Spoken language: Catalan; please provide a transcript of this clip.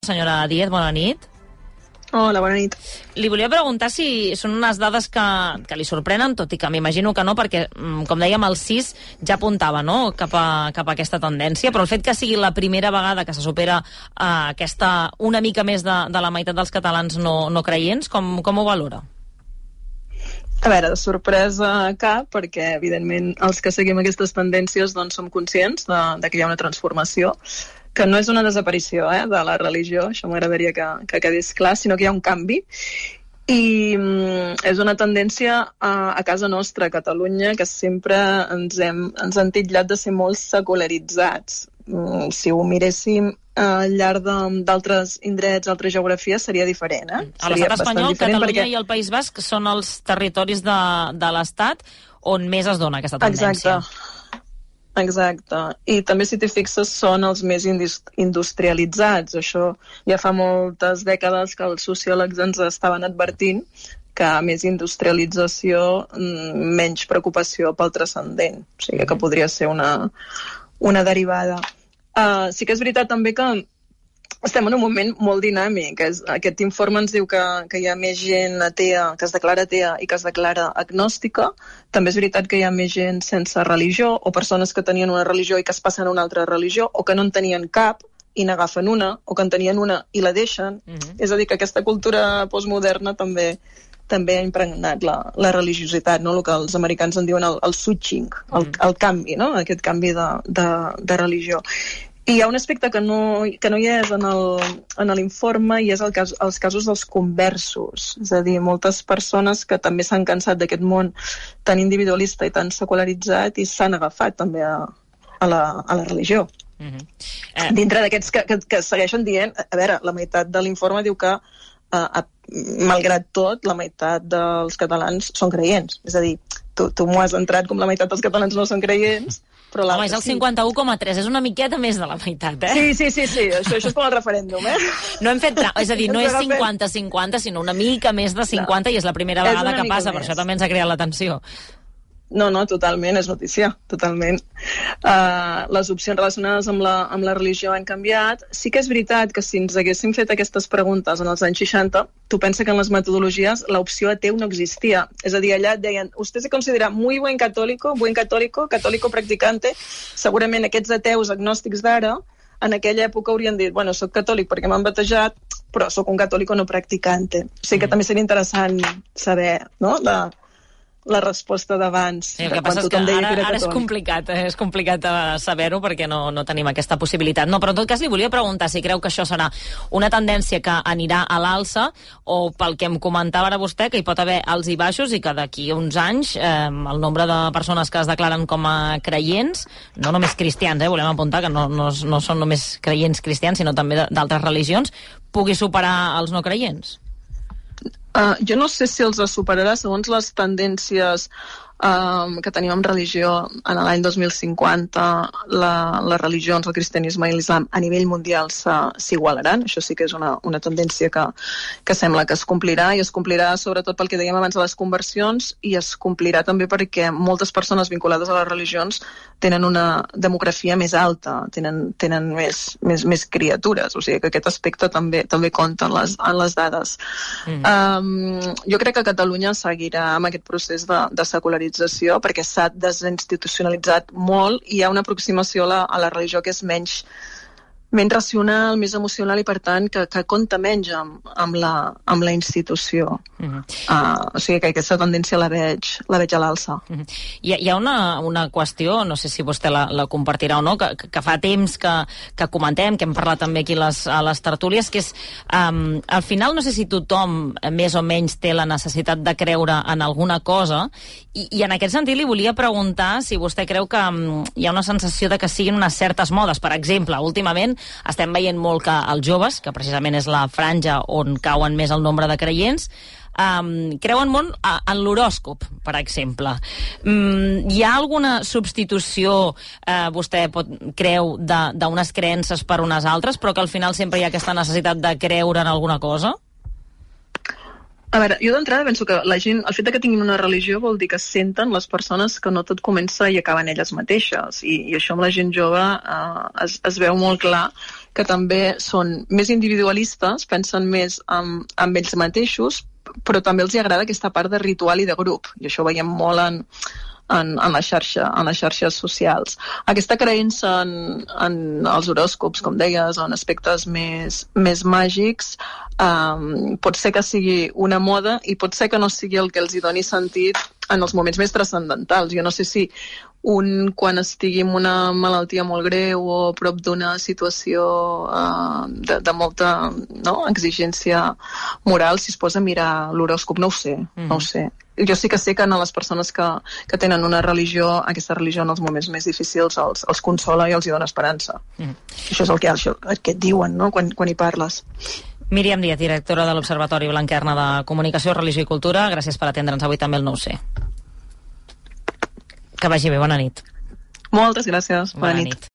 Senyora Díez, bona nit. Hola, bona nit. Li volia preguntar si són unes dades que li sorprenen, tot i que m'imagino que no, perquè, com dèiem, el CIS ja apuntava, no?, cap a aquesta tendència, però el fet que sigui la primera vegada que se supera aquesta una mica més de la meitat dels catalans no creients, com ho valora? A veure, de sorpresa cap, perquè, evidentment, els que seguim aquestes tendències doncs, som conscients de que hi ha una transformació, que no és una desaparició de la religió, això m'agradaria que quedés clar, sinó que hi ha un canvi. I és una tendència a casa nostra, a Catalunya, que sempre ens han titllat de ser molt secularitzats. Si ho miréssim al llarg d'altres indrets, altres geografies, seria diferent. A l'estat espanyol, Catalunya i el País Basc són els territoris de l'Estat on més es dona aquesta tendència. Exacte. I també, si t'hi fixes, són els més industrialitzats. Això ja fa moltes dècades que els sociòlegs ens estaven advertint que més industrialització, menys preocupació pel transcendent. O sigui que podria ser una derivada. Sí que és veritat també que estem en un moment molt dinàmic. Aquest informe ens diu que hi ha més gent atea, que es declara atea i que es declara agnòstica. També és veritat que hi ha més gent sense religió, o persones que tenien una religió i que es passen a una altra religió, o que no en tenien cap i n'agafen una, o que en tenien una i la deixen. És a dir, que aquesta cultura postmoderna també ha impregnat la religiositat, no? El que els americans en diuen el switching, el canvi, no? Aquest canvi de religió. I hi ha un aspecte que no hi és en l'informe, i és els casos dels conversos. És a dir, moltes persones que també s'han cansat d'aquest món tan individualista i tan secularitzat i s'han agafat també a la religió. Dintre d'aquests que segueixen dient, a veure, la meitat de l'informe diu que malgrat tot, la meitat dels catalans són creients. És a dir, tu m'ho has entrat com la meitat dels catalans no són creients, però home, és el 51,3, és una miqueta més de la meitat, Sí, això és com el referèndum, No hem fet és a dir, no és 50-50, sinó una mica més de 50, i és la primera vegada que passa, per això també ens ha creat l'atenció. No, totalment, és notícia, totalment. Les opcions relacionades amb la religió han canviat. Sí que és veritat que si ens haguéssim fet aquestes preguntes en els anys 60, tu pensa que en les metodologies l'opció ateu no existia. És a dir, allà et deien, usted se considera muy buen católico practicante. Segurament aquests ateus agnòstics d'ara, en aquella època haurien dit, bueno, soc catòlic perquè m'han batejat, però soc un catòlico no practicante. O sigui que també seria interessant saber, no?, la resposta d'abans. El que passa és que ara és complicat saber-ho perquè no tenim aquesta possibilitat. No, però en tot cas li volia preguntar si creu que això serà una tendència que anirà a l'alça, o pel que em comentava ara vostè, que hi pot haver alts i baixos i que d'aquí a uns anys el nombre de persones que es declaren com a creients, no només cristians, volem apuntar que no són només creients cristians, sinó també d'altres religions, pugui superar els no creients? Jo no sé si els superarà segons les tendències que tenim en religió. En l'any 2050 les religions, el cristianisme i l'islam a nivell mundial s'igualaran. Això sí que és una tendència que sembla que es complirà, i es complirà sobretot pel que dèiem abans de les conversions, i es complirà també perquè moltes persones vinculades a les religions tenen una demografia més alta, tenen més criatures, o sigui que aquest aspecte també compta en les dades. Jo crec que Catalunya seguirà amb aquest procés de secularització, perquè s'ha desinstitucionalitzat molt i hi ha una aproximació a la religió que és menys racional, més emocional, i per tant que compta menys amb la institució. O sigui que aquesta tendència la veig a l'alça. Hi ha una qüestió, no sé si vostè la compartirà o no, que fa temps que comentem, que hem parlat també aquí a les tertúlies, que és al final no sé si tothom més o menys té la necessitat de creure en alguna cosa, i en aquest sentit li volia preguntar si vostè creu que hi ha una sensació de que siguin unes certes modes. Per exemple, últimament estem veient molt que els joves, que precisament és la franja on cauen més el nombre de creients, creuen molt en l'horòscop, per exemple. Hi ha alguna substitució, vostè creu, d'unes creences per unes altres, però que al final sempre hi ha aquesta necessitat de creure en alguna cosa? A veure, jo d'entrada penso que la gent, el fet que tinguin una religió vol dir que senten les persones que no tot comença i acaben elles mateixes, i això amb la gent jove es veu molt clar, que també són més individualistes, pensen més en ells mateixos, però també els agrada aquesta part de ritual i de grup, i això ho veiem molt en les xarxes socials. Aquesta creença en els horòscops, com deies, o en aspectes més màgics, pot ser que sigui una moda i pot ser que no sigui el que els hi doni sentit en els moments més transcendentals. Jo no sé si quan estigui amb una malaltia molt greu o a prop d'una situació de molta exigència moral, si es posa a mirar l'horòscop, no ho sé. Jo sí que sé que en les persones que tenen una religió, aquesta religió en els moments més difícils els consola i els hi dona esperança. Això és el que et diuen, no?, quan hi parles. Míriam Díaz, directora de l'Observatori Blanquerna de Comunicació, Religió i Cultura, gràcies per atendre'ns avui també el 9C. Que vagi bé, bona nit. Moltes gràcies, bona nit.